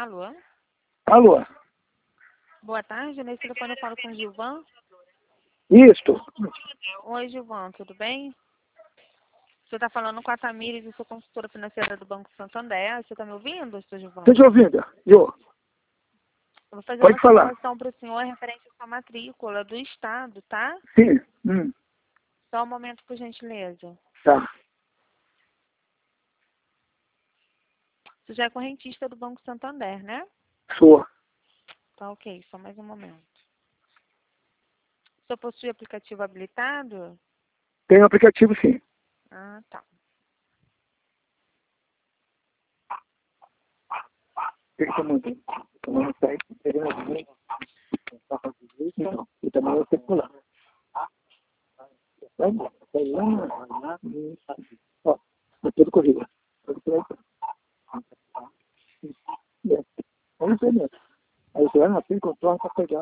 Alô? Alô? Boa tarde, nesse telefone eu falo com o Gilvan. Isto? Oi, Gilvan, tudo bem? Você está falando com a Tamires, eu sou consultora financeira do Banco Santander. Você está me ouvindo, seu Gilvan? Estou te ouvindo. Eu. Eu vou fazer Pode uma falar. simulação para o senhor referente à sua matrícula do Estado, tá? Sim. Só um momento, por gentileza. Tá. Você já é correntista do Banco Santander, né? Sou. Tá ok, só mais um momento. O senhor possui aplicativo habilitado? Tem um aplicativo, sim. Ah, tá. Tem que tomar sair, pegar uma vinha, não. E também é circular. Vai lá. Ó, é tudo corrida. Tudo por aí. É isso aí mesmo. Aí você vai na fila, controla para pegar.